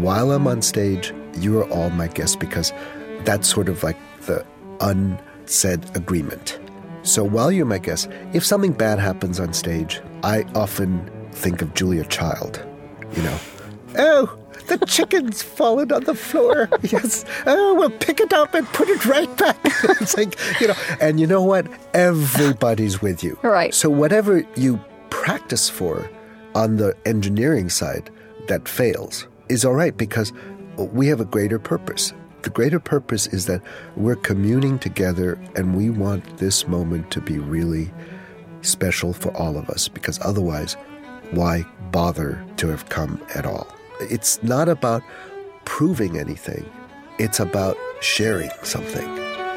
while I'm on stage, you are all my guests, because that's sort of like the unsaid agreement. So while you're my guest, if something bad happens on stage, I often think of Julia Child, Oh, the chicken's fallen on the floor. Yes. Oh, we'll pick it up and put it right back. It's like, and you know what? Everybody's with you. Right. So whatever you practice for on the engineering side that fails is all right, because we have a greater purpose. The greater purpose is that we're communing together, and we want this moment to be really special for all of us, because otherwise, why bother to have come at all? It's not about proving anything. It's about sharing something.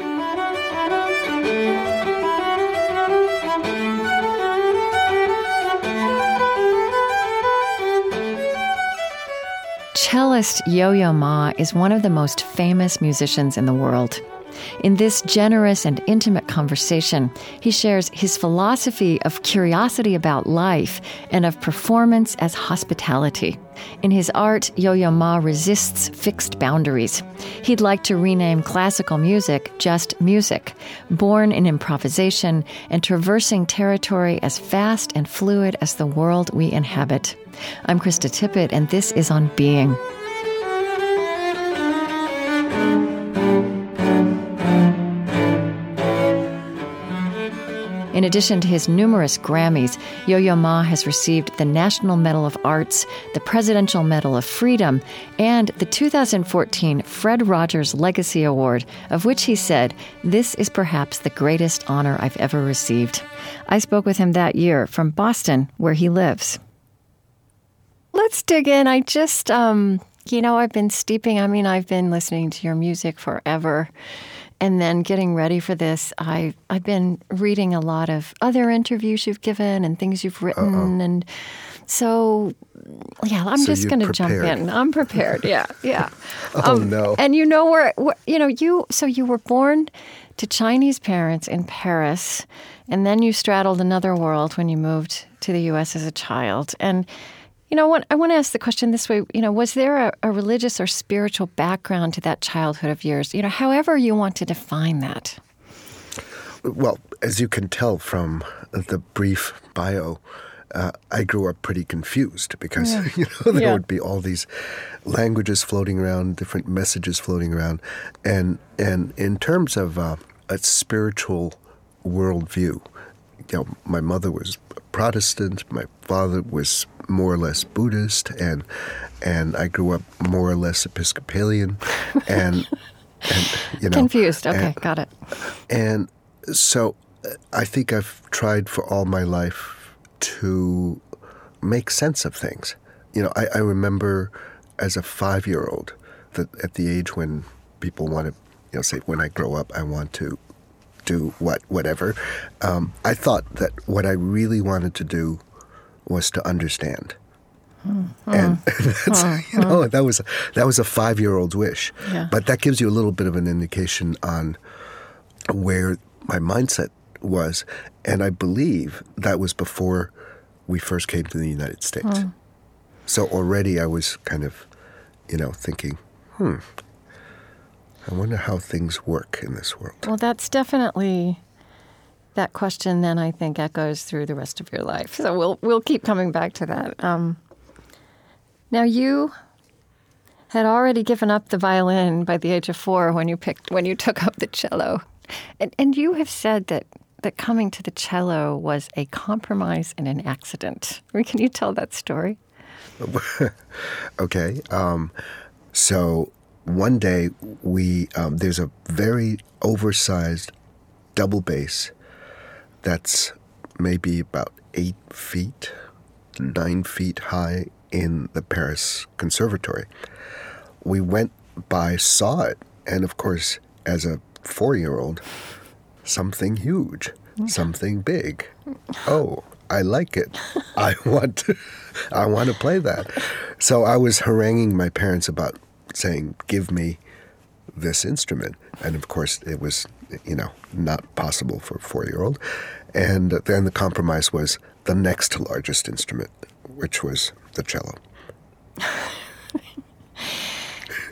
Cellist Yo-Yo Ma is one of the most famous musicians in the world. In this generous and intimate conversation, he shares his philosophy of curiosity about life and of performance as hospitality. In his art, Yo-Yo Ma resists fixed boundaries. He'd like to rename classical music just music, born in improvisation and traversing territory as vast and fluid as the world we inhabit. I'm Krista Tippett, and this is On Being. In addition to his numerous Grammys, Yo-Yo Ma has received the National Medal of Arts, the Presidential Medal of Freedom, and the 2014 Fred Rogers Legacy Award, of which he said, "This is perhaps the greatest honor I've ever received." I spoke with him that year from Boston, where he lives. Let's dig in. I've been listening to your music forever. And then getting ready for this, I've been reading a lot of other interviews you've given and things you've written. And so, I'm just going to jump in. I'm prepared. Yeah. No. And you were born to Chinese parents in Paris, and then you straddled another world when you moved to the U.S. as a child. And I want to ask the question this way. Was there a religious or spiritual background to that childhood of yours? However you want to define that. Well, as you can tell from the brief bio, I grew up pretty confused because, there would be all these languages floating around, different messages floating around. And in terms of a spiritual worldview, my mother was Protestant, my father was more or less Buddhist, and I grew up more or less Episcopalian, and confused. Okay, got it. And so I think I've tried for all my life to make sense of things. I remember as a 5-year-old that at the age when people want to, say, when I grow up, I want to do whatever. I thought that what I really wanted to do was to understand. And that's, that was a 5-year-old's wish. Yeah. But that gives you a little bit of an indication on where my mindset was. And I believe that was before we first came to the United States. So already I was kind of, thinking, I wonder how things work in this world. Well, that's definitely... That question then I think echoes through the rest of your life. So we'll keep coming back to that. Now you had already given up the violin by the age of 4 when you took up the cello. And you have said that coming to the cello was a compromise and an accident. Can you tell that story? Okay. So one day there's a very oversized double bass that's maybe about 8 feet, 9 feet high in the Paris Conservatory. We went by, saw it, and of course, as a 4-year-old, something huge, something big. Oh, I like it. I want to play that. So I was haranguing my parents about saying, give me this instrument. And of course, it was, not possible for a 4-year-old. And then the compromise was the next largest instrument, which was the cello.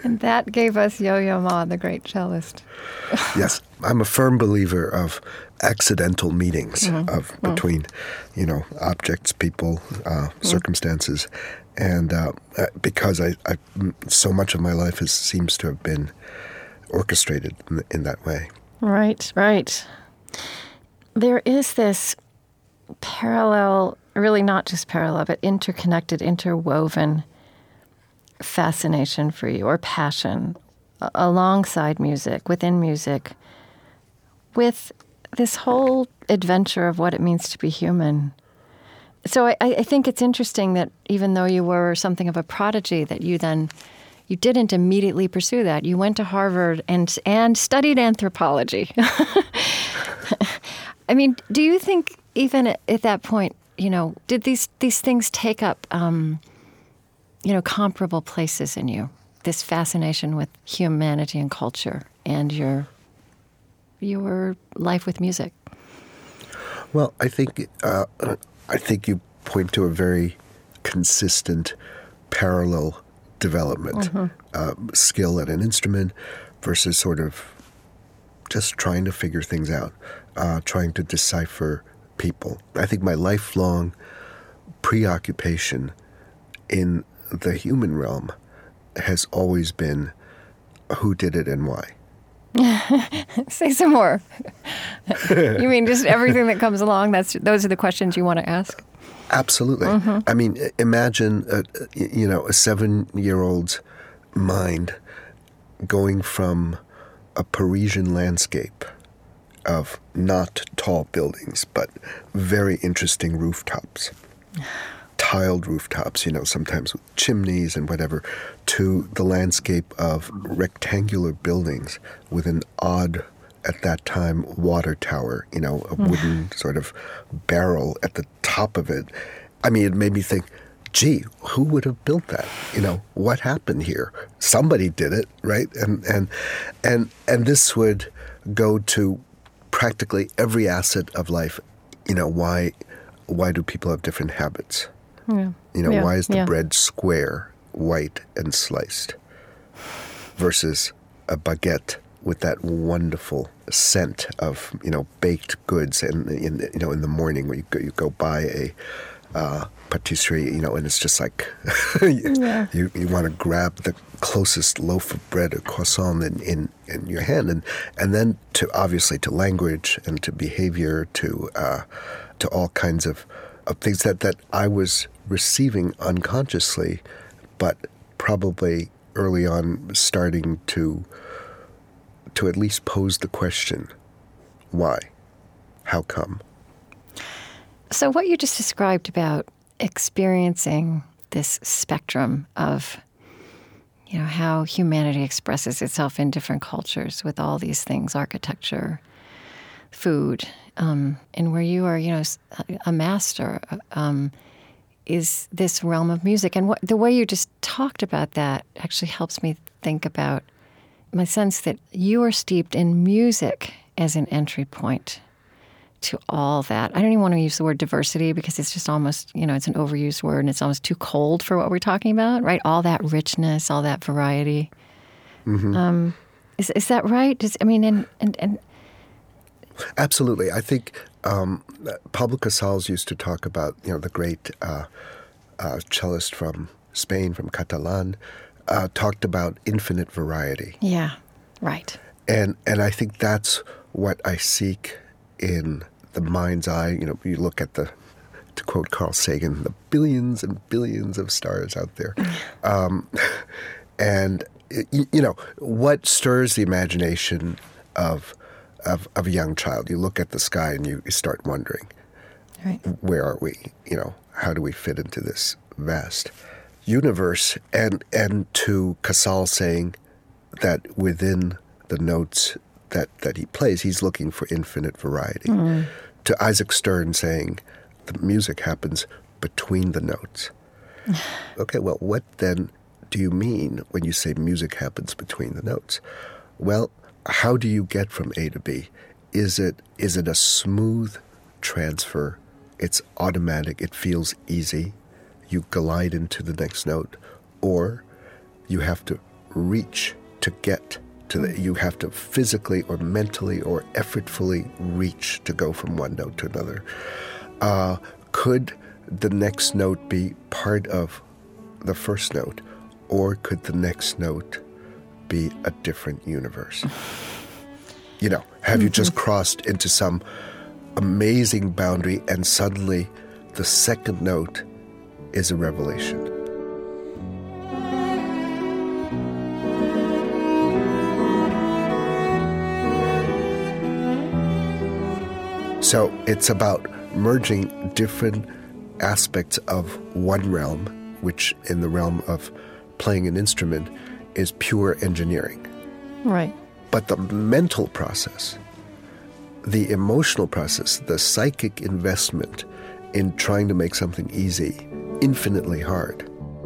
And that gave us Yo-Yo Ma, the great cellist. Yes, I'm a firm believer of accidental meetings between, objects, people, circumstances, and because I so much of my life seems to have been orchestrated in that way. Right, right. There is this parallel, really not just parallel, but interconnected, interwoven fascination for you, or passion, alongside music, within music, with this whole adventure of what it means to be human. So I think it's interesting that even though you were something of a prodigy, that you didn't immediately pursue that. You went to Harvard and studied anthropology. I mean, do you think even at that point, did these things take up comparable places in you, this fascination with humanity and culture and your life with music? Well, I think you point to a very consistent parallel development, skill at an instrument versus sort of just trying to figure things out, trying to decipher people. I think my lifelong preoccupation in the human realm has always been who did it and why. Say some more. You mean just everything that comes along? Those are the questions you want to ask? Absolutely. I mean, imagine a 7-year-old's mind going from a Parisian landscape of not tall buildings, but very interesting rooftops, tiled rooftops, sometimes with chimneys and whatever, to the landscape of rectangular buildings with an odd, at that time, water tower, a wooden sort of barrel at the top of it. I mean, it made me think, gee, who would have built that? What happened here? Somebody did it, right? And this would go to practically every asset of life. Why do people have different habits? Yeah. Why is the bread square, white, and sliced versus a baguette with that wonderful scent of baked goods, and in the morning when you go by a patisserie, and it's just like you want to grab the closest loaf of bread, a croissant, in your hand, and then to obviously to language and to behavior, to all kinds of things that I was receiving unconsciously, but probably early on starting to at least pose the question, why? How come? So what you just described about experiencing this spectrum of, how humanity expresses itself in different cultures with all these things, architecture, food, and where you are, a master, is this realm of music. And the way you just talked about that actually helps me think about my sense that you are steeped in music as an entry point to all that. I don't even want to use the word diversity because it's just almost, it's an overused word and it's almost too cold for what we're talking about, right? All that richness, all that variety. Mm-hmm. Is that right? And absolutely. I think Pablo Casals used to talk about, the great cellist from Spain, from Catalan, talked about infinite variety. Yeah, right. And I think that's what I seek in the mind's eye. You look at to quote Carl Sagan, the billions and billions of stars out there. And, what stirs the imagination of a young child? You look at the sky and you start wondering, right, where are we? How do we fit into this vast universe? And to Casals saying that within the notes that he plays, he's looking for infinite variety. Mm. To Isaac Stern saying the music happens between the notes. Okay, well, what then do you mean when you say music happens between the notes? Well, how do you get from A to B? Is it a smooth transfer? It's automatic. It feels easy. You glide into the next note. Or you have to reach to get to the, you have to physically or mentally or effortfully reach to go from one note to another. Could the next note be part of the first note, or could the next note be a different universe? You know, have you just crossed into some amazing boundary and suddenly the second note is a revelation? So it's about merging different aspects of one realm, which in the realm of playing an instrument is pure engineering. Right. But the mental process, the emotional process, the psychic investment in trying to make something easy, infinitely hard.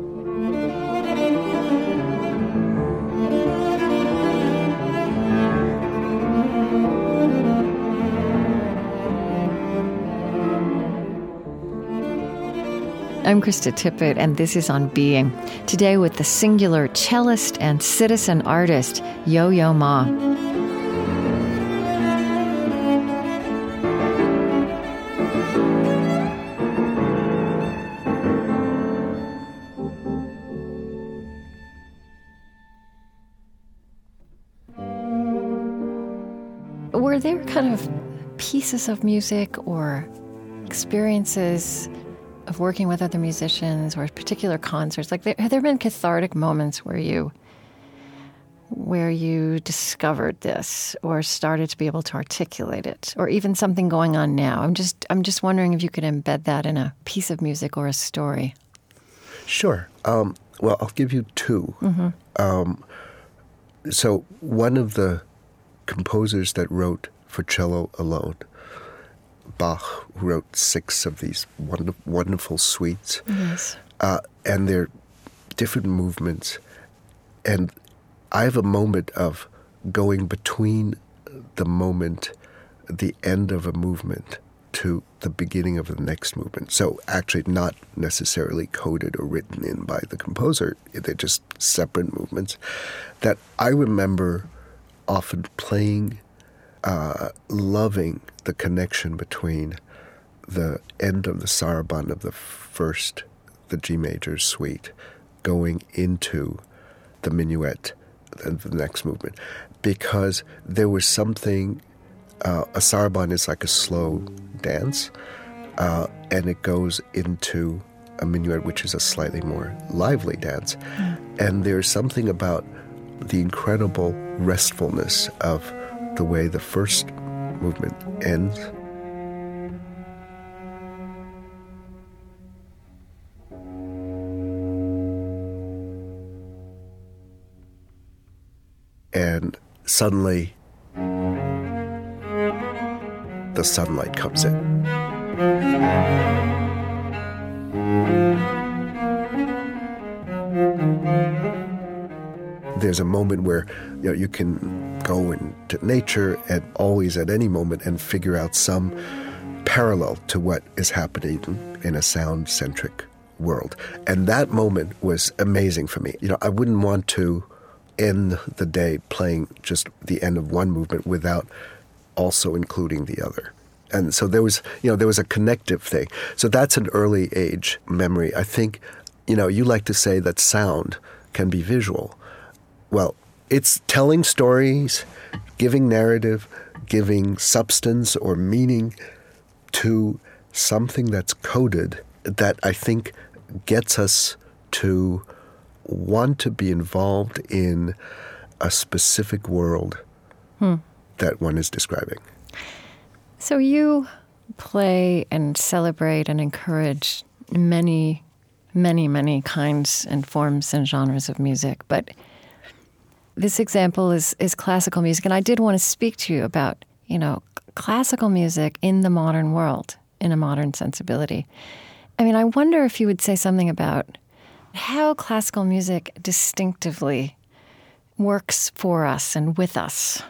I'm Krista Tippett, and this is On Being. Today with the singular cellist and citizen artist, Yo-Yo Ma. Were there kind of pieces of music or experiences of working with other musicians or particular concerts? Like, have there been cathartic moments where you discovered this or started to be able to articulate it, or even something going on now? I'm just wondering if you could embed that in a piece of music or a story. Sure. Well, I'll give you two. Mm-hmm. So one of the composers that wrote for cello alone, Bach, who wrote 6 of these wonderful suites. Yes. And they're different movements. And I have a moment of going between the moment, the end of a movement, to the beginning of the next movement. So actually not necessarily coded or written in by the composer. They're just separate movements that I remember often playing, loving the connection between the end of the saraband of the G major suite, going into the minuet, the next movement, because there was something. A saraband is like a slow dance, and it goes into a minuet, which is a slightly more lively dance. And there's something about the incredible restfulness of the way the first movement ends. And suddenly, the sunlight comes in. There's a moment where you can go into nature and always at any moment and figure out some parallel to what is happening in a sound-centric world. And that moment was amazing for me. I wouldn't want to end the day playing just the end of one movement without also including the other. And so there was a connective thing. So that's an early age memory. I think, you like to say that sound can be visual. Well, it's telling stories, giving narrative, giving substance or meaning to something that's coded that I think gets us to want to be involved in a specific world that one is describing. So you play and celebrate and encourage many, many, many kinds and forms and genres of music, but this example is classical music, and I did want to speak to you about, classical music in the modern world, in a modern sensibility. I mean, I wonder if you would say something about how classical music distinctively works for us and with us.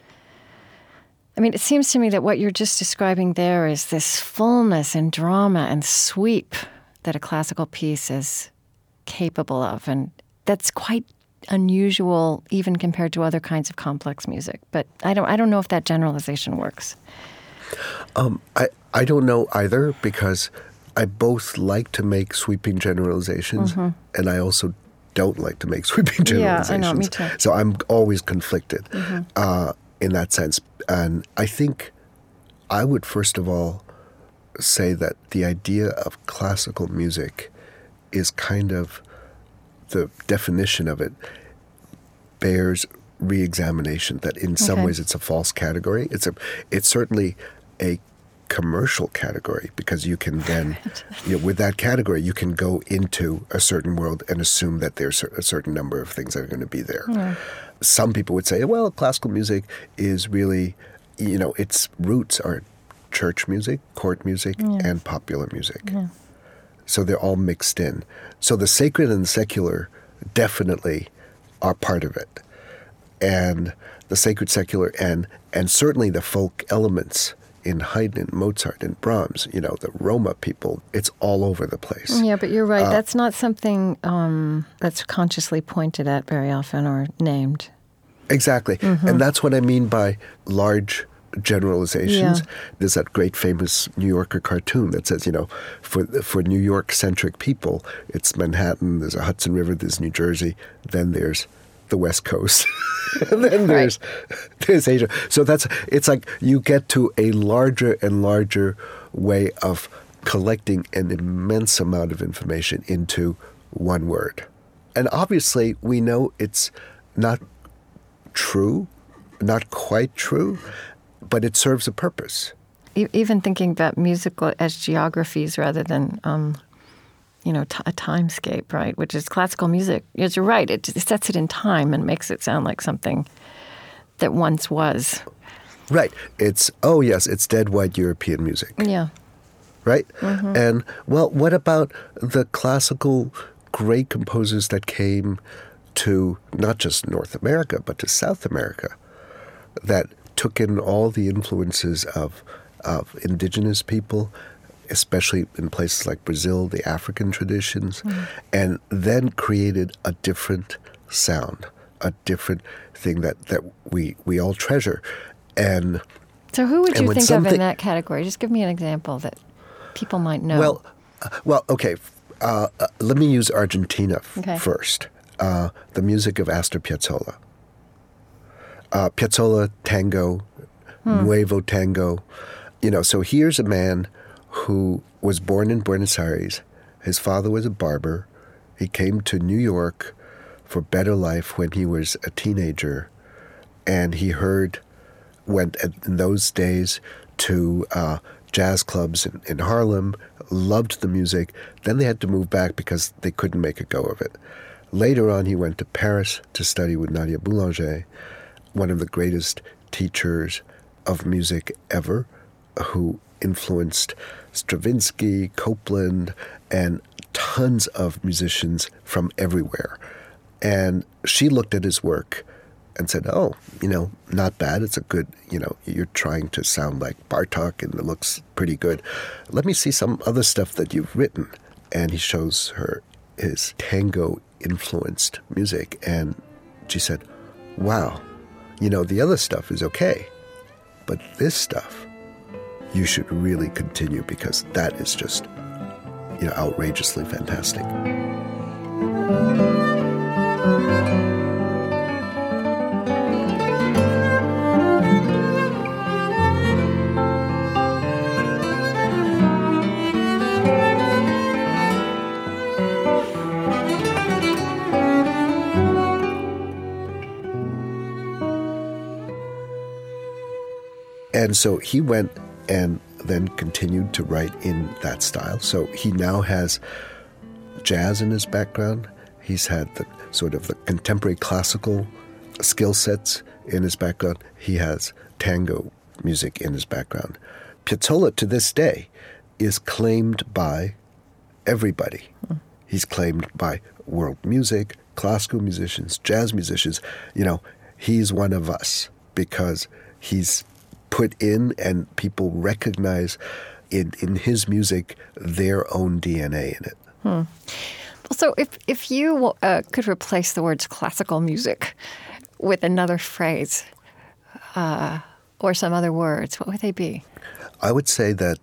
I mean, it seems to me that what you're just describing there is this fullness and drama and sweep that a classical piece is capable of, and that's quite unusual even compared to other kinds of complex music. But I don't know if that generalization works. I don't know either, because I both like to make sweeping generalizations, and I also don't like to make sweeping generalizations. Yeah, I know, me too. So I'm always conflicted in that sense. And I think I would first of all say that the idea of classical music is kind of, the definition of it bears re-examination, that in some ways it's a false category. It's certainly a commercial category, because you can then, with that category, you can go into a certain world and assume that there's a certain number of things that are going to be there. Yeah. Some people would say, well, classical music is really, its roots are church music, court music, and popular music. Yeah. So they're all mixed in. So the sacred and the secular definitely are part of it. And the sacred, secular, and certainly the folk elements in Haydn and Mozart and Brahms, the Roma people, it's all over the place. Yeah, but you're right. That's not something that's consciously pointed at very often or named. Exactly. And that's what I mean by large generalizations. Yeah. There's that great famous New Yorker cartoon that says, for New York-centric people, it's Manhattan, there's a Hudson River, there's New Jersey, then there's the West Coast. And then there's Asia. So it's like you get to a larger and larger way of collecting an immense amount of information into one word. And obviously we know it's not true, not quite true, but it serves a purpose. Even thinking about music as geographies rather than a timescape, right? Which is classical music. Yes, you're right. It sets it in time and makes it sound like something that once was. Right. It's dead white European music. Yeah. Right? And, well, what about the classical great composers that came to not just North America, but to South America, that took in all the influences of indigenous people, especially in places like Brazil, the African traditions, and then created a different sound, a different thing that we all treasure. And so who would you think of in that category? Just give me an example that people might know. Well, okay. Let me use Argentina first. The music of Astor Piazzolla. Piazzolla tango, nuevo tango. So here's a man who was born in Buenos Aires. His father was a barber. He came to New York for better life when he was a teenager. And he went in those days to jazz clubs in Harlem, loved the music. Then they had to move back because they couldn't make a go of it. Later on, he went to Paris to study with Nadia Boulanger, one of the greatest teachers of music ever, who influenced Stravinsky, Copland, and tons of musicians from everywhere. And she looked at his work and said, not bad. It's a good, you're trying to sound like Bartók and it looks pretty good. Let me see some other stuff that you've written. And he shows her his tango-influenced music. And she said, wow, the other stuff is okay. But this stuff, you should really continue, because that is just, outrageously fantastic. And so he went and then continued to write in that style. So he now has jazz in his background. He's had the sort of the contemporary classical skill sets in his background. He has tango music in his background. Piazzolla, to this day, is claimed by everybody. He's claimed by world music, classical musicians, jazz musicians. He's one of us because he's put in and people recognize in his music their own DNA in it. Well, So if you could replace the words classical music with another phrase or some other words, what would they be? I would say that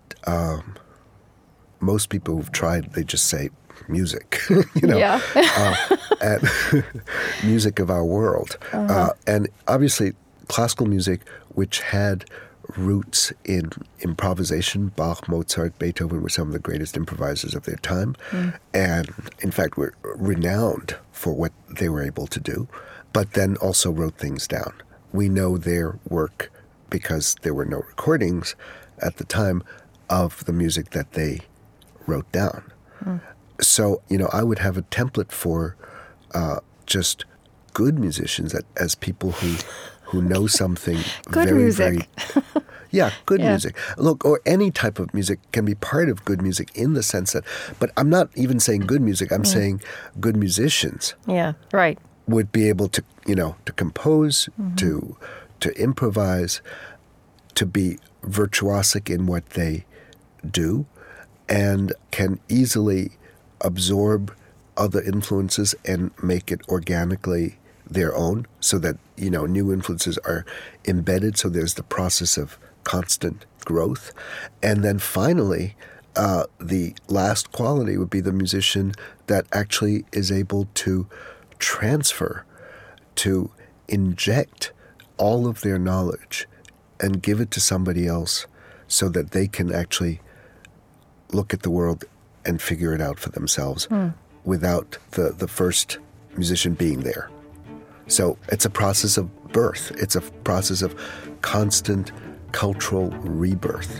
most people who've tried, they just say music, Yeah. and music of our world. And obviously, classical music, which had roots in improvisation, Bach, Mozart, Beethoven were some of the greatest improvisers of their time, and in fact were renowned for what they were able to do, but then also wrote things down. We know their work because there were no recordings at the time of the music that they wrote down. So, I would have a template for just good musicians as people who know something Good very, music. very... good Yeah. music. Look, or any type of music can be part of good music in the sense that, but I'm not even saying good music, I'm saying good musicians Yeah, right. would be able to, to compose, to improvise, to be virtuosic in what they do, and can easily absorb other influences and make it organically their own, so that, new influences are embedded, so there's the process of constant growth. And then finally, the last quality would be the musician that actually is able to transfer, to inject all of their knowledge and give it to somebody else so that they can actually look at the world and figure it out for themselves without the first musician being there. So it's a process of birth. It's a process of constant cultural rebirth.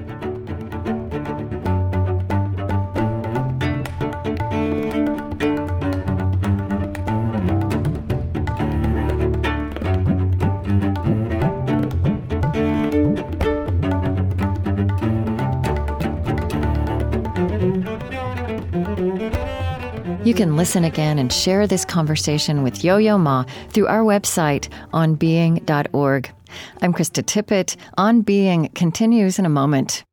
You can listen again and share this conversation with Yo-Yo Ma through our website, onbeing.org. I'm Krista Tippett. On Being continues in a moment.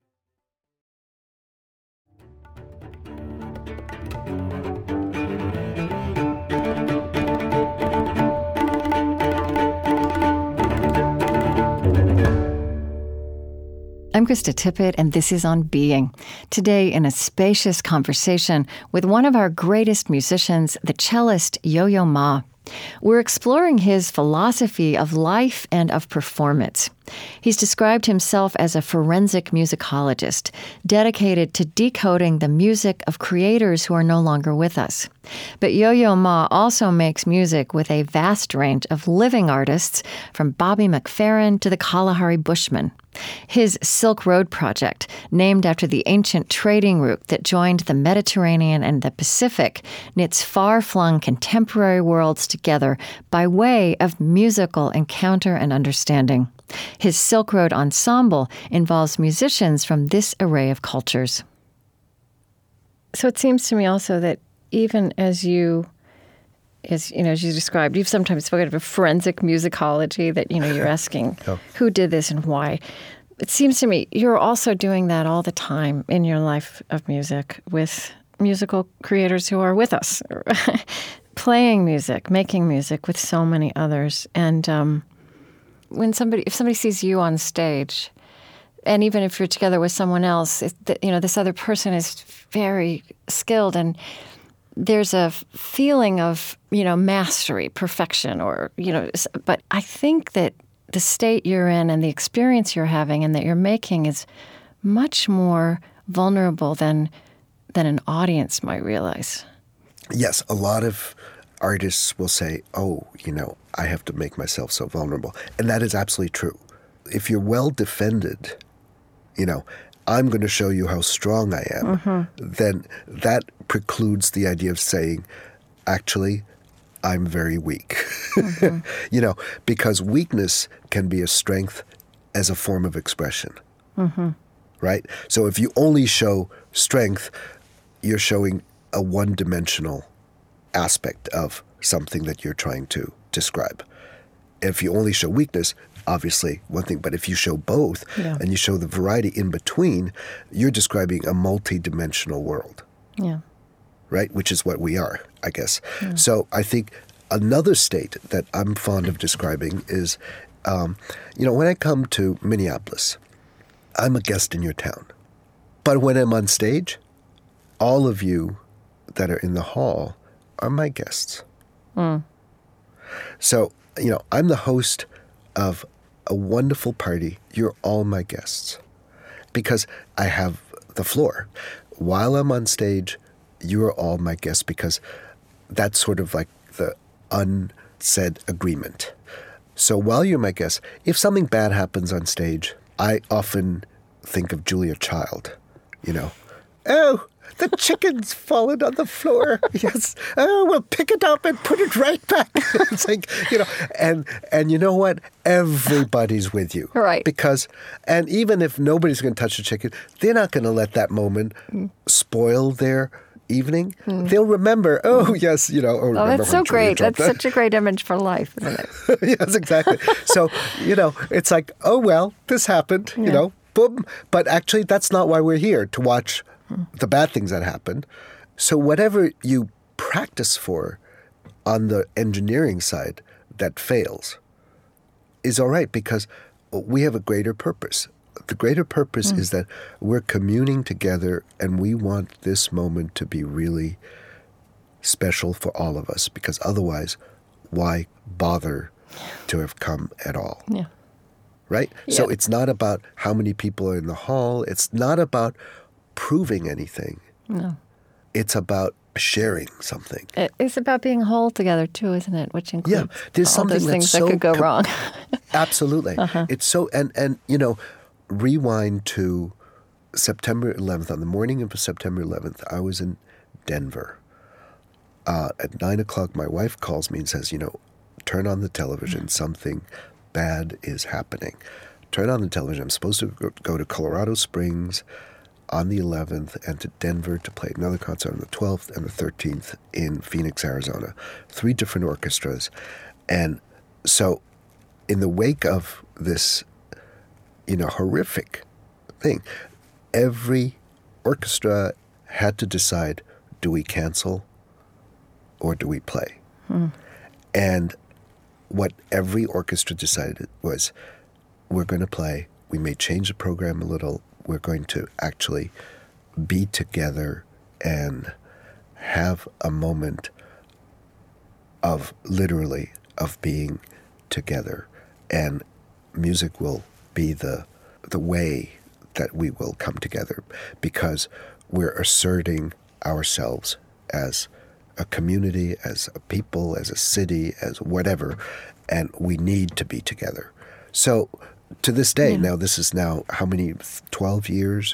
I'm Krista Tippett, and this is On Being. Today, in a spacious conversation with one of our greatest musicians, the cellist Yo-Yo Ma. We're exploring his philosophy of life and of performance. He's described himself as a forensic musicologist, dedicated to decoding the music of creators who are no longer with us. But Yo-Yo Ma also makes music with a vast range of living artists, from Bobby McFerrin to the Kalahari Bushmen. His Silk Road project, named after the ancient trading route that joined the Mediterranean and the Pacific, knits far-flung contemporary worlds together by way of musical encounter and understanding. His Silk Road ensemble involves musicians from this array of cultures. So it seems to me also that even as you described, you've sometimes spoken of a forensic musicology, that, you're asking who did this and why. It seems to me you're also doing that all the time in your life of music with musical creators who are with us, playing music, making music with so many others. And if somebody sees you on stage, and even if you're together with someone else, this other person is very skilled, and there's a feeling of, mastery, perfection, but I think that the state you're in and the experience you're having and that you're making is much more vulnerable than an audience might realize. Yes, a lot of artists will say, I have to make myself so vulnerable. And that is absolutely true. If you're well defended, I'm going to show you how strong I am, then that precludes the idea of saying, actually, I'm very weak. Because weakness can be a strength as a form of expression, right? So if you only show strength, you're showing a one-dimensional aspect of something that you're trying to describe. If you only show weakness, obviously one thing, but if you show both and you show the variety in between, you're describing a multi-dimensional world. Yeah. right? Which is what we are, I guess. So I think another state that I'm fond of describing is, when I come to Minneapolis, I'm a guest in your town. But when I'm on stage, all of you that are in the hall are my guests. So, I'm the host of a wonderful party. You're all my guests because I have the floor. While I'm on stage, you are all my guests because that's sort of like the unsaid agreement. So while you're my guest, if something bad happens on stage, I often think of Julia Child, Oh, the chicken's fallen on the floor. Yes. Oh, we'll pick it up and put it right back. It's like, and you know what? Everybody's with you. Right. And even if nobody's going to touch the chicken, they're not going to let that moment spoil their evening. They'll remember, yes, Oh, that's so great. That's such a great image for life, isn't it? Yes, exactly. So, it's like, oh, well, this happened, boom. But actually, that's not why we're here, to watch the bad things that happen. So whatever you practice for on the engineering side that fails is all right because we have a greater purpose. The greater purpose is that we're communing together and we want this moment to be really special for all of us because otherwise, why bother to have come at all? Yeah. Right? Yeah. So it's not about how many people are in the hall. It's not about proving anything. No. It's about sharing something. It's about being whole together too, isn't it? Which includes there's all those things that could go wrong. Absolutely. It's so, and rewind to September 11th. On the morning of September 11th, I was in Denver. At 9 o'clock, my wife calls me and says, turn on the television. Something bad is happening. Turn on the television. I'm supposed to go to Colorado Springs on the 11th and to Denver to play another concert on the 12th and the 13th in Phoenix, Arizona. 3 different orchestras. And so in the wake of this, horrific thing, every orchestra had to decide, do we cancel or do we play? And what every orchestra decided was, we're going to play. We may change the program a little. We're going to actually be together and have a moment of being together. And music will be the way that we will come together because we're asserting ourselves as a community, as a people, as a city, as whatever, and we need to be together. So to this day, now this is now how many, 12 years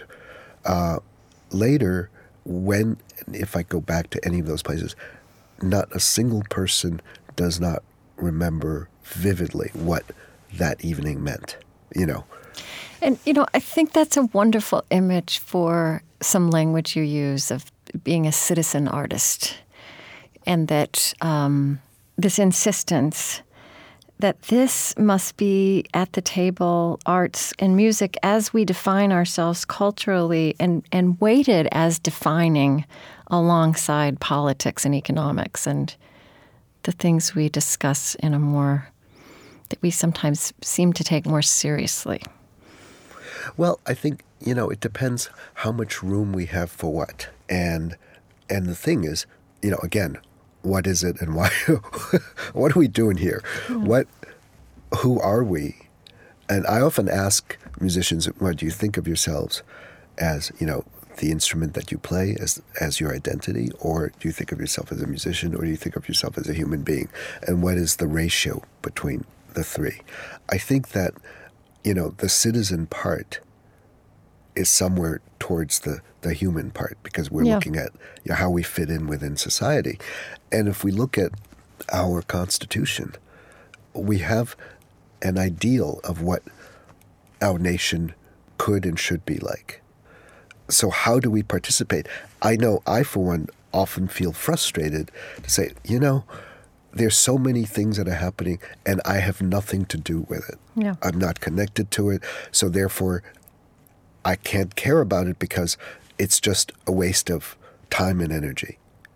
later, if I go back to any of those places, not a single person does not remember vividly what that evening meant, And, I think that's a wonderful image for some language you use of being a citizen artist. And that this insistence that this must be at the table, arts and music, as we define ourselves culturally and weighted as defining alongside politics and economics and the things we discuss in that we sometimes seem to take more seriously. Well, I think, it depends how much room we have for what. And the thing is, again, what is it and why? What are we doing here? Who are we? And I often ask musicians, what do you think of yourselves as, the instrument that you play as your identity? Or do you think of yourself as a musician? Or do you think of yourself as a human being? And what is the ratio between the three? I think that, the citizen part is somewhere towards the human part because we're looking at how we fit in within society. And if we look at our Constitution, we have an ideal of what our nation could and should be like. So how do we participate? I know I, for one, often feel frustrated to say, there's so many things that are happening and I have nothing to do with it. Yeah. I'm not connected to it. So therefore, I can't care about it because it's just a waste of time and energy.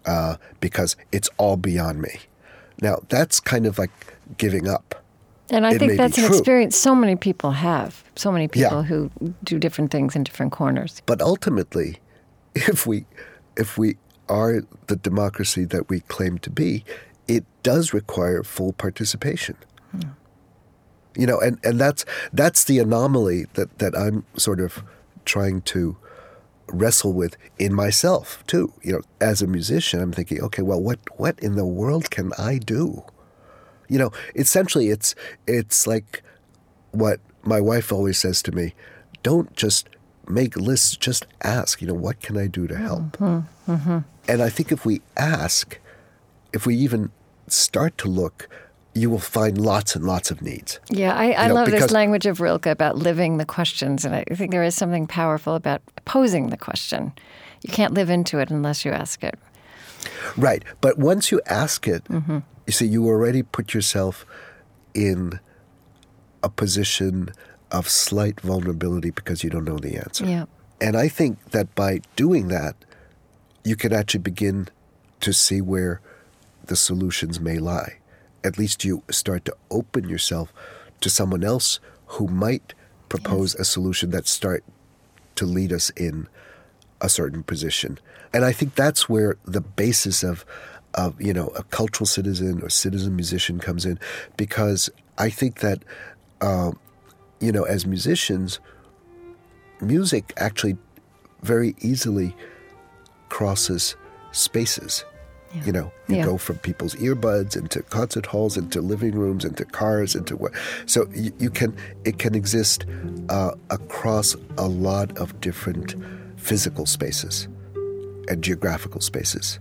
because it's all beyond me. Now, that's kind of like giving up. And I think that's an true. experience so many people have. So many people who do different things in different corners. But ultimately, if we are the democracy that we claim to be, it does require full participation. You know, and that's the anomaly that I'm sort of trying to wrestle with in myself too. You know, as a musician, I'm thinking, okay, well, what in the world can I do? You know, essentially, it's like what my wife always says to me: don't just make lists, just ask. You know, what can I do to help? And I think if we ask, if we even start to look, you will find lots and lots of needs. Yeah, I love this language of Rilke about living the questions, and I think there is something powerful about posing the question. You can't live into it unless you ask it. Right, but once you ask it, you see, you already put yourself in a position of slight vulnerability because you don't know the answer. Yeah. And I think that by doing that, you can actually begin to see where the solutions may lie. At least you start to open yourself to someone else who might propose a solution that start to lead us in a certain position. And I think that's where the basis of you know, a cultural citizen or citizen musician comes in, because I think that you know, as musicians, music actually very easily crosses spaces. Yeah. You know, you go from people's earbuds into concert halls, into living rooms, into cars, into what. So it can exist across a lot of different physical spaces and geographical spaces.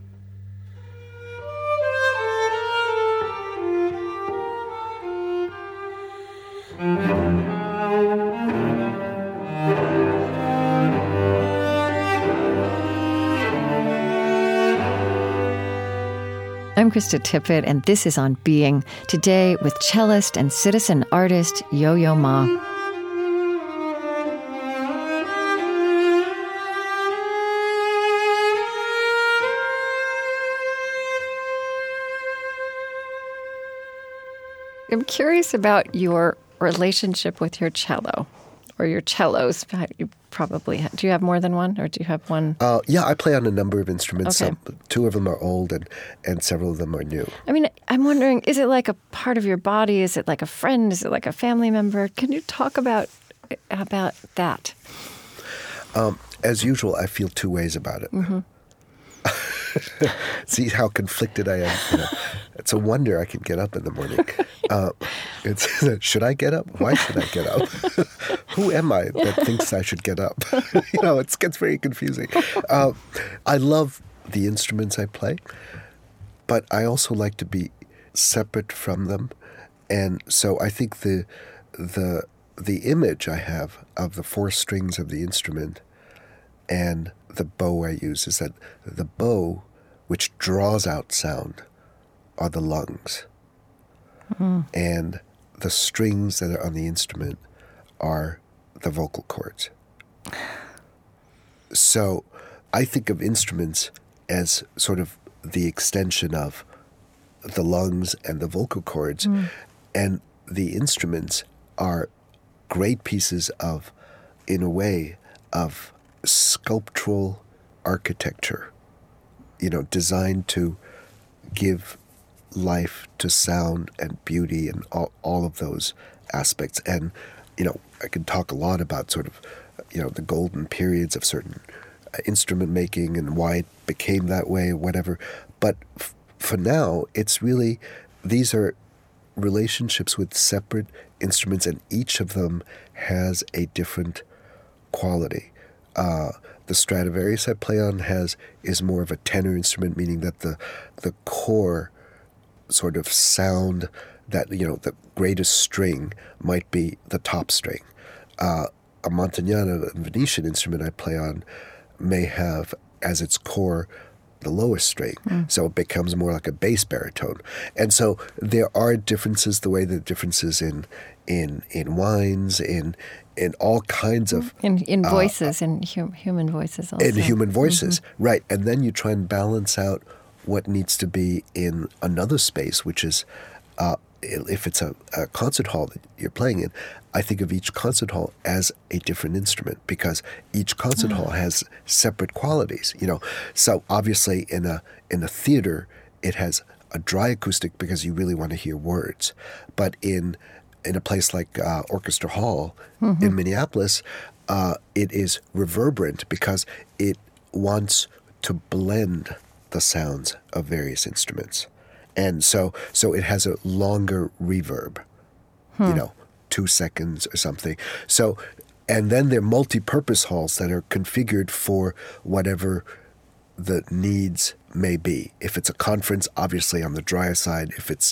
I'm Krista Tippett, and this is On Being, today with cellist and citizen artist Yo-Yo Ma. I'm curious about your relationship with your cello, or your cellos. You probably do you have more than one, or do you have one? Yeah, I play on a number of instruments. Okay. Two of them are old, and several of them are new. I mean, I'm wondering, is it like a part of your body? Is it like a friend? Is it like a family member? Can you talk about that? As usual, I feel two ways about it. See how conflicted I am. You know, it's a wonder I can get up in the morning. Should I get up? Why should I get up? Who am I that thinks I should get up? You know, it gets very confusing. I love the instruments I play, but I also like to be separate from them. And so I think the image I have of the four strings of the instrument and the bow I use is that the bow, which draws out sound, are the lungs. And the strings that are on the instrument are the vocal cords. So I think of instruments as sort of the extension of the lungs and the vocal cords. And the instruments are great pieces of, in a way, of sculptural architecture, you know, designed to give life to sound and beauty and all of those aspects. And, you know, I can talk a lot about sort of, you know, the golden periods of certain instrument making and why it became that way, whatever. But for now, it's really, these are relationships with separate instruments, and each of them has a different quality. The Stradivarius I play on is more of a tenor instrument, meaning that the core sort of sound, that, you know, the greatest string might be the top string. A Montagnana, a Venetian instrument I play on, may have as its core the lowest string, so it becomes more like a bass baritone. And so there are differences, the way the differences in wines, in all kinds of in voices, in human voices also. In human voices, right? And then you try and balance out what needs to be in another space, which is if it's a concert hall that you're playing in, I think of each concert hall as a different instrument because each concert hall has separate qualities. So obviously in a theater it has a dry acoustic because you really want to hear words, but in a place like Orchestra Hall in Minneapolis, it is reverberant because it wants to blend the sounds of various instruments. And so it has a longer reverb, 2 seconds or something. So, and then there are multi-purpose halls that are configured for whatever the needs may be. If it's a conference, obviously on the drier side. If it's,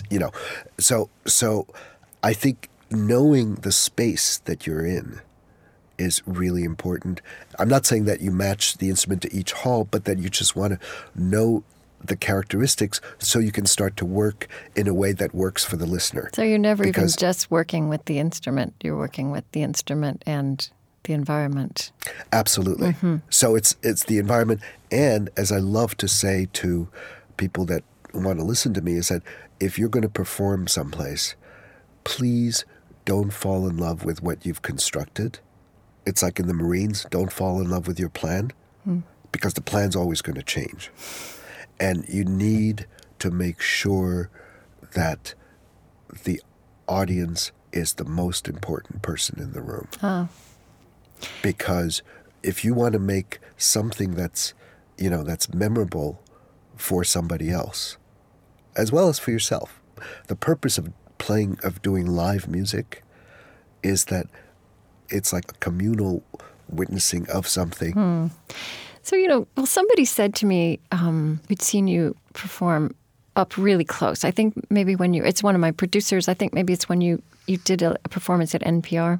so I think knowing the space that you're in is really important. I'm not saying that you match the instrument to each hall, but that you just want to know the characteristics so you can start to work in a way that works for the listener. So you're never even just working with the instrument. You're working with the instrument and the environment. Absolutely. Mm-hmm. So it's the environment. And as I love to say to people that want to listen to me, is that if you're going to perform someplace, please don't fall in love with what you've constructed. It's like in the Marines, don't fall in love with your plan because the plan's always going to change. And you need to make sure that the audience is the most important person in the room. Oh. Because if you want to make something that's memorable for somebody else, as well as for yourself, the purpose of doing live music is that it's like a communal witnessing of something. So, somebody said to me, we'd seen you perform up really close. I think maybe it's one of my producers, I think maybe it's when you did a performance at NPR.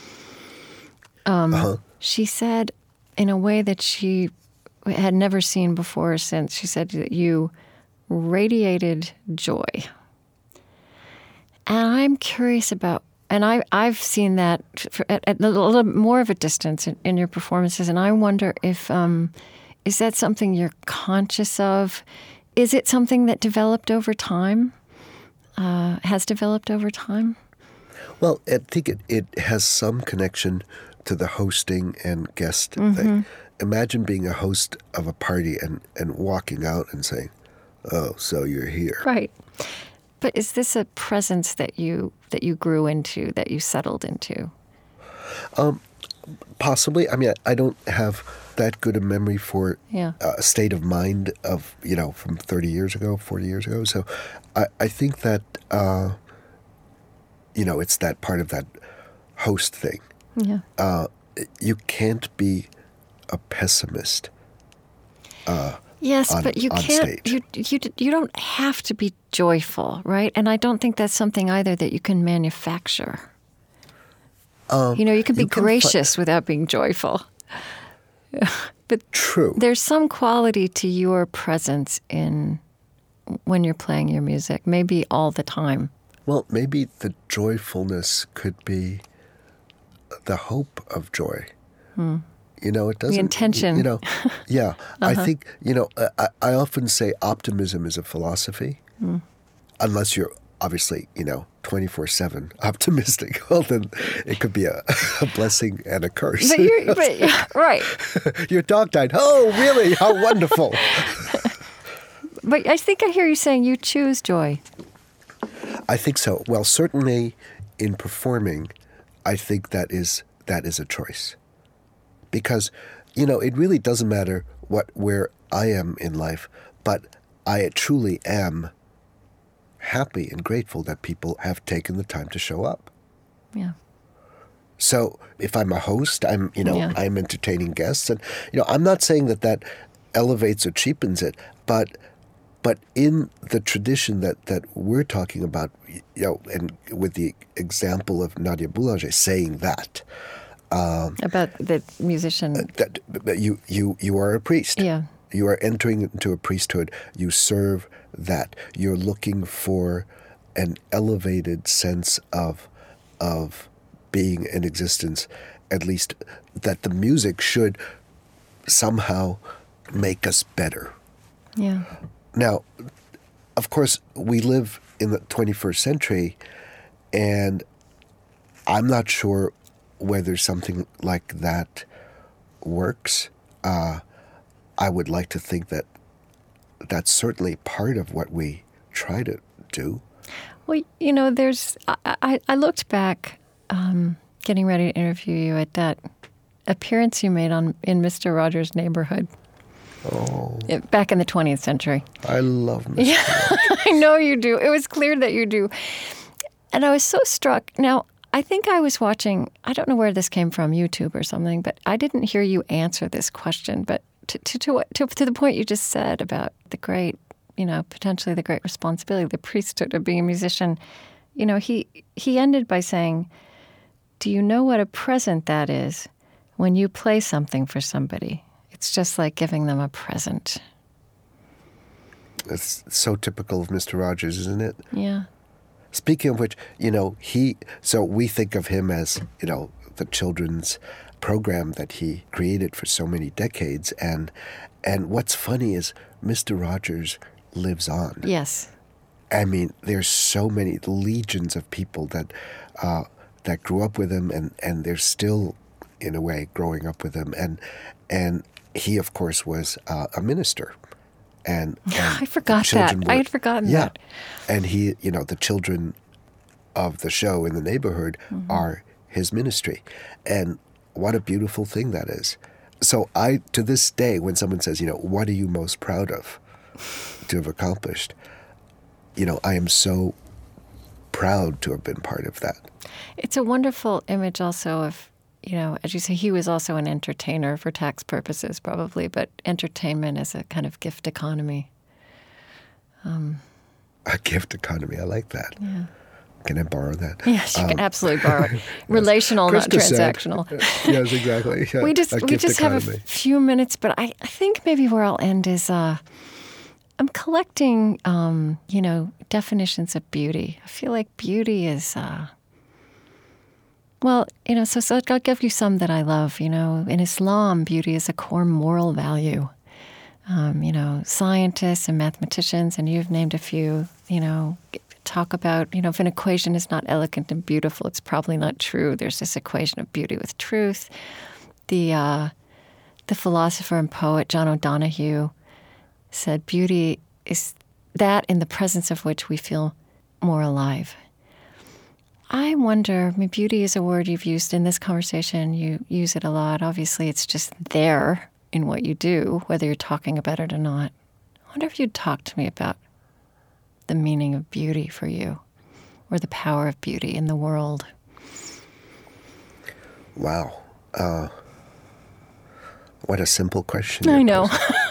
She said, in a way that she had never seen before or since, she said that you radiated joy. And I'm curious about, and I've seen that at a little more of a distance in your performances, and I wonder if, is that something you're conscious of? Is it something that developed over time, has developed over time? Well, I think it has some connection to the hosting and guest thing. Imagine being a host of a party and walking out and saying, "Oh, so you're here." Right. But is this a presence that you grew into, that you settled into? Possibly. I mean, I don't have that good a memory for a state of mind of, from 30 years ago, 40 years ago. So I think that, it's that part of that host thing. Yeah. You can't be a pessimist. Yes, but you can't. You don't have to be joyful, right? And I don't think that's something either that you can manufacture. You can be gracious without being joyful. But true. There's some quality to your presence when you're playing your music. Maybe all the time. Well, maybe the joyfulness could be the hope of joy. It doesn't... The intention. Yeah. I think, I often say optimism is a philosophy. Unless you're obviously, 24/7 optimistic. Well, then it could be a blessing and a curse. Right. Your dog died. Oh, really? How wonderful. But I think I hear you saying you choose joy. I think so. Well, certainly in performing, I think that is a choice. Because, it really doesn't matter where I am in life, but I truly am happy and grateful that people have taken the time to show up. Yeah. So if I'm a host, I'm entertaining guests, and I'm not saying that elevates or cheapens it, but in the tradition that we're talking about, and with the example of Nadia Boulanger saying that. About the musician. That you are a priest. Yeah. You are entering into a priesthood. You serve that. You're looking for an elevated sense of being in existence, at least that the music should somehow make us better. Yeah. Now, of course, we live in the 21st century, and I'm not sure whether something like that works. I would like to think that that's certainly part of what we try to do. Well, I looked back, getting ready to interview you, at that appearance you made in Mr. Rogers' Neighborhood. Oh. Back in the 20th century. I love Mr. Rogers. I know you do. It was clear that you do. And I was so struck. Now, I think I was watching, I don't know where this came from, YouTube or something, but I didn't hear you answer this question. But to the point you just said about the great, potentially the great responsibility, the priesthood of being a musician, he ended by saying, do you know what a present that is when you play something for somebody? It's just like giving them a present. It's so typical of Mr. Rogers, isn't it? Yeah. Speaking of which, so we think of him as, the children's program that he created for so many decades. And what's funny is Mr. Rogers lives on. Yes. I mean, there's so many legions of people that grew up with him, and they're still, in a way, growing up with him. And he, of course, was a minister. And I forgot that. I had forgotten that. And he, the children of the show in the neighborhood are his ministry. And what a beautiful thing that is. So to this day, when someone says, what are you most proud of to have accomplished? I am so proud to have been part of that. It's a wonderful image also of, as you say, he was also an entertainer for tax purposes probably, but entertainment as a kind of gift economy. A gift economy. I like that. Yeah. Can I borrow that? Yes, you can absolutely borrow it. Relational, not transactional. Yes, exactly. Yeah, we just have a few minutes, but I think maybe where I'll end is I'm collecting, definitions of beauty. I feel like beauty is, so I'll give you some that I love. In Islam, beauty is a core moral value. Scientists and mathematicians, and you've named a few, talk about, if an equation is not elegant and beautiful, it's probably not true. There's this equation of beauty with truth. The philosopher and poet John O'Donohue said beauty is that in the presence of which we feel more alive. I wonder, beauty is a word you've used in this conversation. You use it a lot. Obviously, it's just there in what you do, whether you're talking about it or not. I wonder if you'd talk to me about the meaning of beauty for you, or the power of beauty in the world. Wow. What a simple question. I know.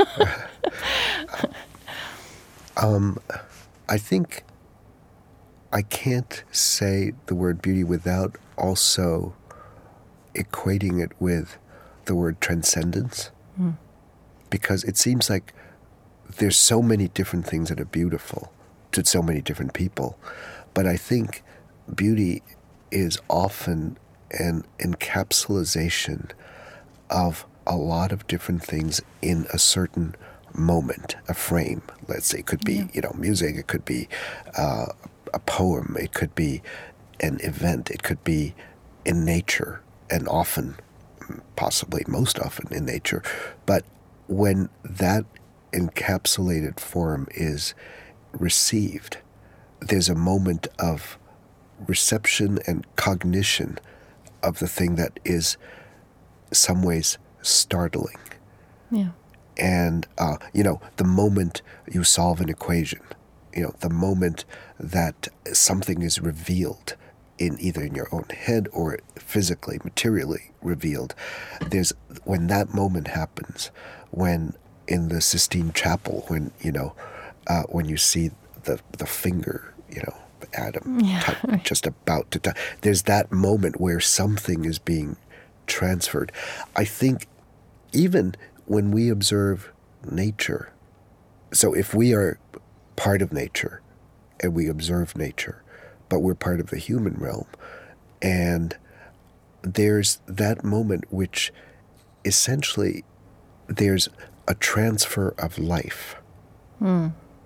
I think I can't say the word beauty without also equating it with the word transcendence. Because it seems like there's so many different things that are beautiful to so many different people. But I think beauty is often an encapsulation of a lot of different things in a certain moment, a frame. Let's say it could be, music, it could be a poem, it could be an event, it could be in nature, and often, possibly most often in nature. But when that encapsulated form is received, there's a moment of reception and cognition of the thing that is some ways startling. Yeah. And, the moment you solve an equation, the moment that something is revealed either in your own head or physically, materially revealed, when that moment happens, when in the Sistine Chapel, when you see the finger, Adam just about to touch, there's that moment where something is being transferred. I think even when we observe nature, so if we are part of nature and we observe nature, but we're part of the human realm, and there's that moment which essentially there's a transfer of life.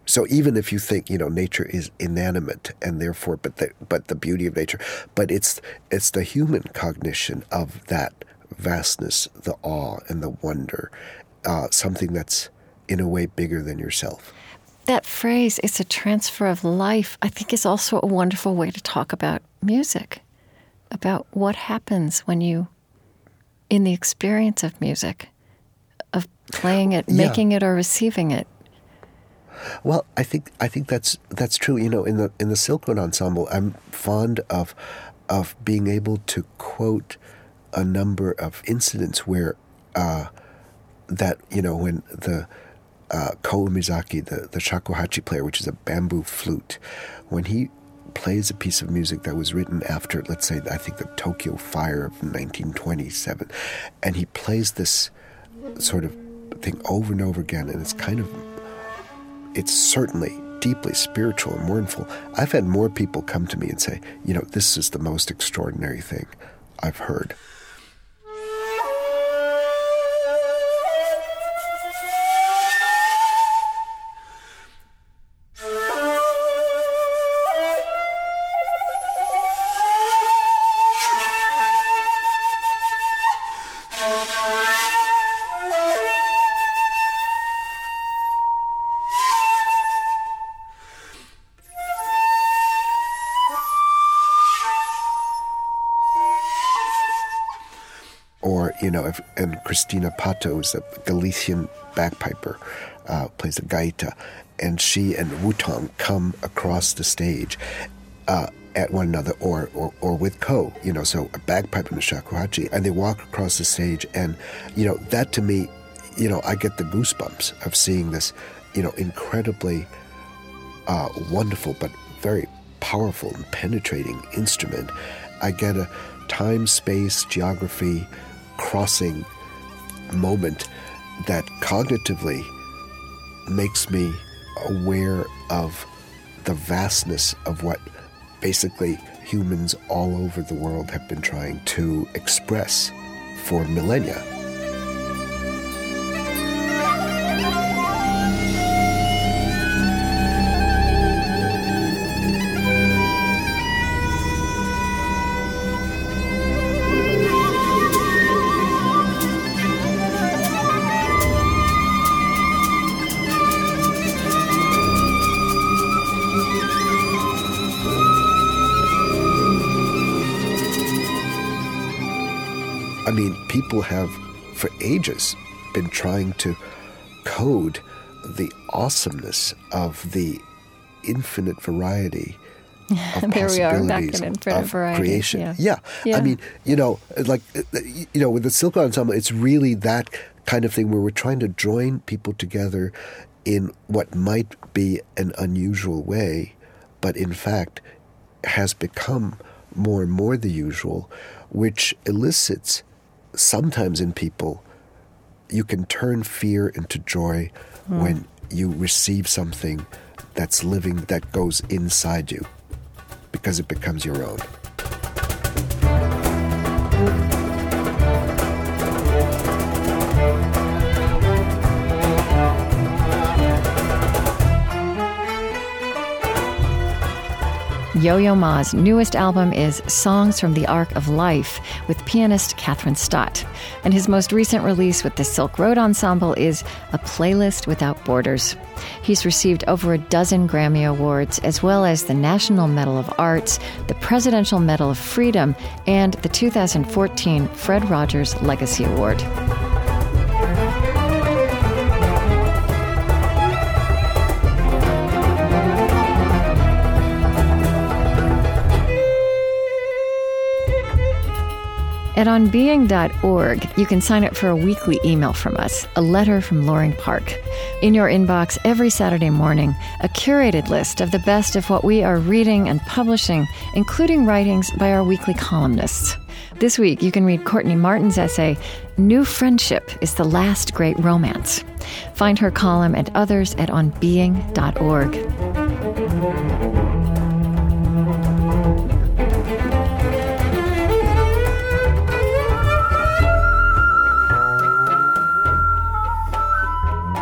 So even if you think, nature is inanimate and therefore, but the beauty of nature, but it's the human cognition of that vastness, the awe and the wonder, something that's in a way bigger than yourself. That phrase, it's a transfer of life, I think is also a wonderful way to talk about music, about what happens when you, in the experience of music, of playing it, making it, or receiving it. Well, I think that's true. In the Silk Road Ensemble, I'm fond of being able to quote a number of incidents where when the Ko Umezaki, the shakuhachi player, which is a bamboo flute, when he plays a piece of music that was written after, let's say, I think the Tokyo Fire of 1927, and he plays this sort of thing over and over again, and it's certainly deeply spiritual and mournful. I've had more people come to me and say, this is the most extraordinary thing I've heard. And Christina Pato is a Galician bagpiper, plays a gaita, and she and Wutong come across the stage at one another, or with Ko, so a bagpipe and a shakuhachi, and they walk across the stage, and that to me, I get the goosebumps of seeing this, incredibly wonderful but very powerful and penetrating instrument. I get a time, space, geography crossing moment that cognitively makes me aware of the vastness of what basically humans all over the world have been trying to express for millennia. People have, for ages, been trying to code the awesomeness of the infinite variety of there possibilities we are, back in infinite variety. Creation. Yeah. With the Silk Road Ensemble, it's really that kind of thing where we're trying to join people together in what might be an unusual way, but in fact has become more and more the usual, which elicits sometimes in people, you can turn fear into joy when you receive something that's living, that goes inside you, because it becomes your own. Yo-Yo Ma's newest album is Songs from the Arc of Life with pianist Kathryn Stott. And his most recent release with the Silk Road Ensemble is A Playlist Without Borders. He's received over a dozen Grammy Awards, as well as the National Medal of Arts, the Presidential Medal of Freedom, and the 2014 Fred Rogers Legacy Award. At onbeing.org, you can sign up for a weekly email from us, a letter from Loring Park. In your inbox every Saturday morning, a curated list of the best of what we are reading and publishing, including writings by our weekly columnists. This week, you can read Courtney Martin's essay, New Friendship is the Last Great Romance. Find her column and others at onbeing.org.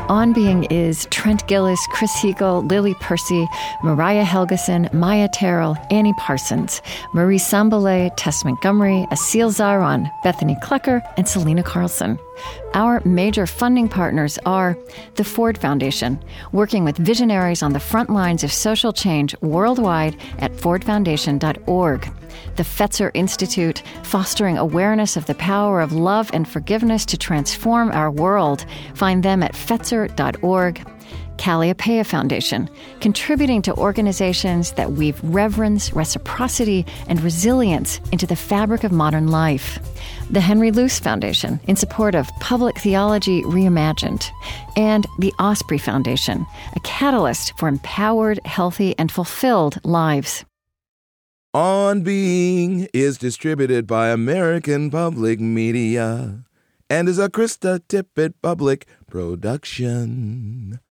On Being is Trent Gilliss, Chris Heagle, Lily Percy, Mariah Helgeson, Maya Terrell, Annie Parsons, Marie Sambalay, Tess Montgomery, Asil Zaron, Bethany Klecker, and Selena Carlson. Our major funding partners are the Ford Foundation, working with visionaries on the front lines of social change worldwide at fordfoundation.org. The Fetzer Institute, fostering awareness of the power of love and forgiveness to transform our world. Find them at fetzer.org. Calliopeia Foundation, contributing to organizations that weave reverence, reciprocity, and resilience into the fabric of modern life. The Henry Luce Foundation, in support of public theology reimagined. And the Osprey Foundation, a catalyst for empowered, healthy, and fulfilled lives. On Being is distributed by American Public Media and is a Krista Tippett Public production.